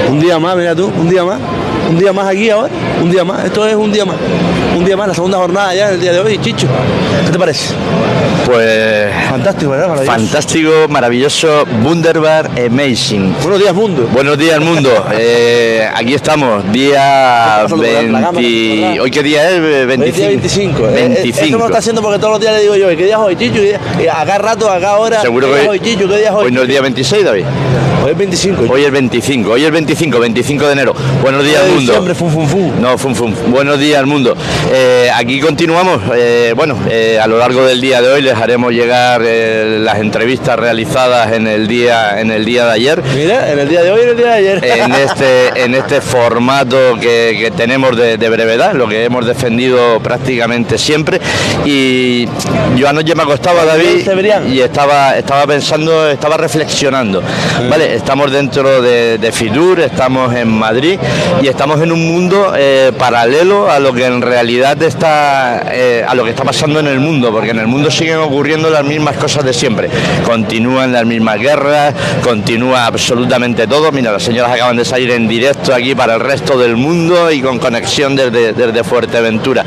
Un día más, mira tú, un día más. Un día más aquí ahora, un día más. Esto es un día más. Un día más, la segunda jornada ya, el día de hoy, Chicho. ¿Qué te parece? Pues fantástico, ¿verdad? Maravilloso. Fantástico, maravilloso, wunderbar, amazing. Buenos días, mundo. Buenos días, mundo. Aquí estamos, día 20... ¿Hoy qué día es? 25. 25. 25. Eso no está haciendo porque todos los días le digo yo, ¿qué día es hoy, Chicho? Acá rato, acá ahora. Seguro ¿qué día que es hoy, Chicho? ¿Qué día es hoy? Hoy no es día 26, David. Hoy es 25. Hoy es 25, hoy es 25 de enero. Buenos días, mundo. Diciembre, fum, fum, fum. No, fum, fum. Buenos días, mundo. Aquí continuamos. A lo largo del día de hoy les haremos llegar las entrevistas realizadas en el día de ayer. Mira, en el día de hoy y en el día de ayer. En este formato que tenemos de brevedad, lo que hemos defendido prácticamente siempre. Y yo anoche me acostaba, David, y estaba pensando, estaba reflexionando. Vale, estamos dentro de Fitur, estamos en Madrid y estamos en un mundo paralelo a lo que en realidad está a lo que está pasando en el mundo, porque en el mundo siguen ocurriendo las mismas cosas de siempre. Continúan las mismas guerras, continúa absolutamente todo. Mira, las señoras acaban de salir en directo aquí para el resto del mundo y con conexión desde Fuerteventura.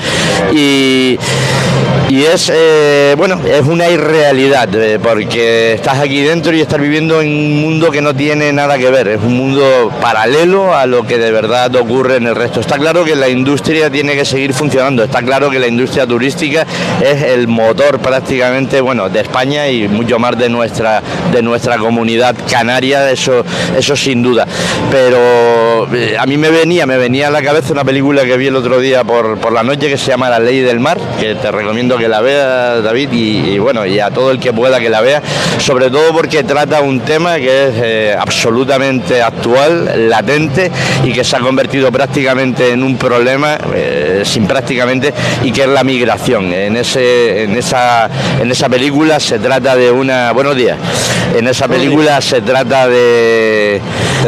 Y es una irrealidad, porque estás aquí dentro y estás viviendo en un mundo que no tiene nada que ver, es un mundo paralelo a lo que de verdad ocurre en el resto. Está claro que la industria tiene que seguir funcionando, está claro que la industria turística es el motor prácticamente, de España y mucho más de nuestra comunidad canaria, eso sin duda. Pero a mí me venía a la cabeza una película que vi el otro día por la noche que se llama La Ley del Mar, que te recomiendo que la veas, David, y a todo el que pueda que la vea, sobre todo porque trata un tema que es absolutamente actual, latente, y que se ha convertido prácticamente en un problema, y que es la migración. En esa película se trata de una... Buenos días. En esa película se trata de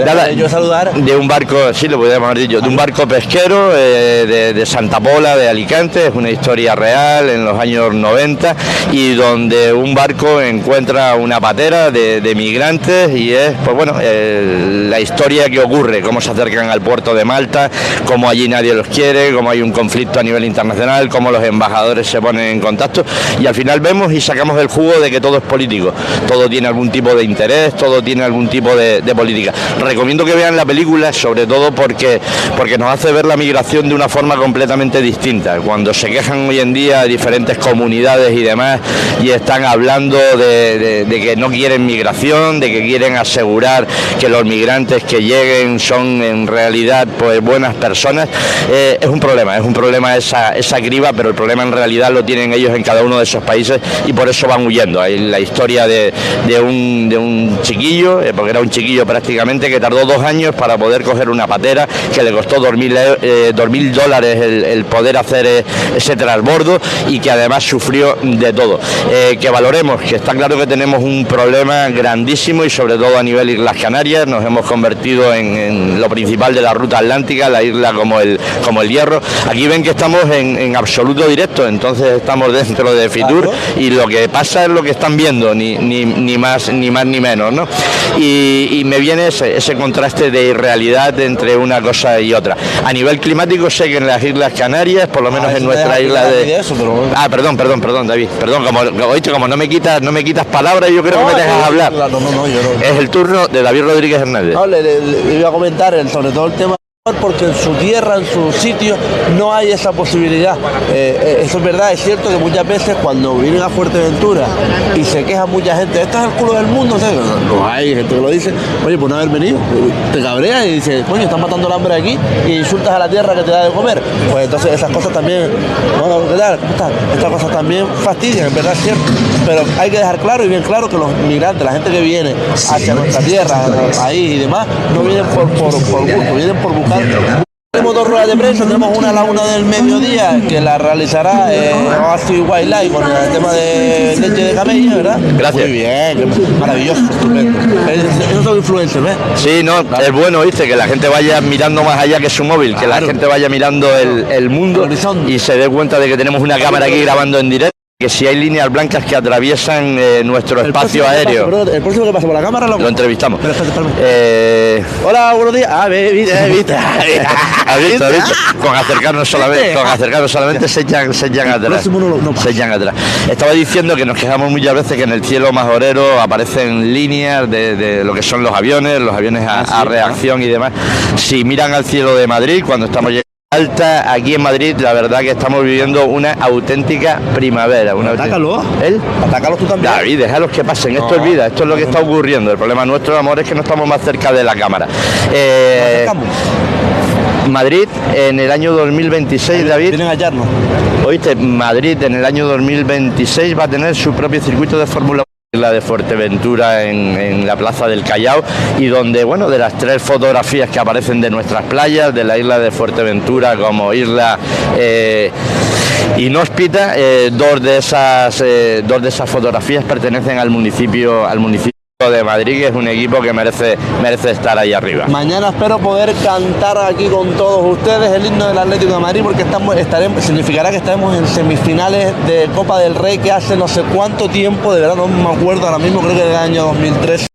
un barco, sí lo podríamos haber dicho, de un barco pesquero de Santa Pola, de Alicante. Es una historia real en los años 90, y donde un barco encuentra una patera de migrantes, y es la historia que ocurre, cómo se acercan al puerto de Malta, cómo allí nadie los quiere, cómo hay un conflicto a nivel internacional, cómo los embajadores se ponen en contacto, y al final vemos y sacamos el jugo de que todo es político, todo tiene algún tipo de interés, todo tiene algún tipo de política. Recomiendo que vean la película, sobre todo porque nos hace ver la migración de una forma completamente distinta. Cuando se quejan hoy en día diferentes comunidades y demás, y están hablando de que no quieren migración, de que quieren asegurar que los migrantes que lleguen son en realidad buenas personas, es un problema esa criba, pero el problema en realidad lo tienen ellos en cada uno de esos países, y por eso van huyendo. Hay la historia de un chiquillo, porque era un chiquillo prácticamente, que tardó 2 años para poder coger una patera, que le costó $2.000 el poder hacer ese transbordo, y que además sufrió de todo. Que valoremos que está claro que tenemos un problema grandísimo, y sobre todo a nivel Islas Canarias nos hemos convertido en lo principal de la ruta atlántica, la isla como el Hierro. Aquí ven que estamos en absoluto directo, entonces estamos dentro de Fitur, y lo que pasa es lo que están viendo, ni más ni menos, ¿no? Y me viene ese contraste de irrealidad entre una cosa y otra. A nivel climático, sé que en las Islas Canarias, por lo menos en nuestra isla de... Perdón, David, como no me quitas palabras, yo creo que me dejas hablar. Yo no. Es el turno de David Rodríguez Hernández. No, le iba a comentar sobre todo el tema, porque en su tierra, en su sitio, no hay esa posibilidad. Eso es verdad, es cierto que muchas veces cuando vienen a Fuerteventura y se queja mucha gente, esto es el culo del mundo, ¿sabes? No hay gente que lo dice, oye, por no haber venido, te cabreas y dices, coño, están matando el hambre aquí, y insultas a la tierra que te da de comer. Pues entonces esas cosas también, ¿qué tal? ¿Cómo estás? Estas cosas también fastidian, en verdad es cierto. Pero hay que dejar claro y bien claro que los migrantes, la gente que viene hacia nuestra tierra, ahí y demás, no vienen por gusto, vienen por buscar. Tenemos 2 ruedas de prensa, tenemos una a la 1 del mediodía, que la realizará Oasis Wildlife con el tema de leche de camello, ¿verdad? Gracias. Muy bien, maravilloso, estupendo. Esos son influencers, ¿ves? Sí, no, claro. Es bueno, ¿viste? Que la gente vaya mirando más allá que su móvil, que la gente vaya mirando el mundo y se dé cuenta de que tenemos una cámara aquí grabando en directo. que si hay líneas blancas que atraviesan nuestro espacio aéreo. El próximo que pase por la cámara lo entrevistamos. Hola, buenos días. ¿Viste? ¿Has visto? Con acercarnos solamente se echan atrás. Se echan atrás. Estaba diciendo que nos quejamos muchas veces que en el cielo majorero aparecen líneas de lo que son los aviones a reacción y demás. Si miran al cielo de Madrid, cuando estamos llegando alta aquí en Madrid, la verdad que estamos viviendo una auténtica primavera. Atácalo. ¿Él? Atácalo tú también. David, déjalos que pasen. Esto es vida, esto es lo que está ocurriendo. El problema nuestro, amor, es que no estamos más cerca de la cámara. Madrid en el año 2026, David. Vienen a hallarnos. Oíste, Madrid en el año 2026 va a tener su propio circuito de Fórmula 1. La de Fuerteventura en la plaza del Callao, y donde, bueno, de las 3 fotografías que aparecen de nuestras playas, de la isla de Fuerteventura como isla inhóspita, 2 de esas fotografías pertenecen al municipio de Madrid, que es un equipo que merece estar ahí arriba. Mañana espero poder cantar aquí con todos ustedes el himno del Atlético de Madrid, porque significará que estaremos en semifinales de Copa del Rey, que hace no sé cuánto tiempo, de verdad no me acuerdo ahora mismo, creo que del año 2013.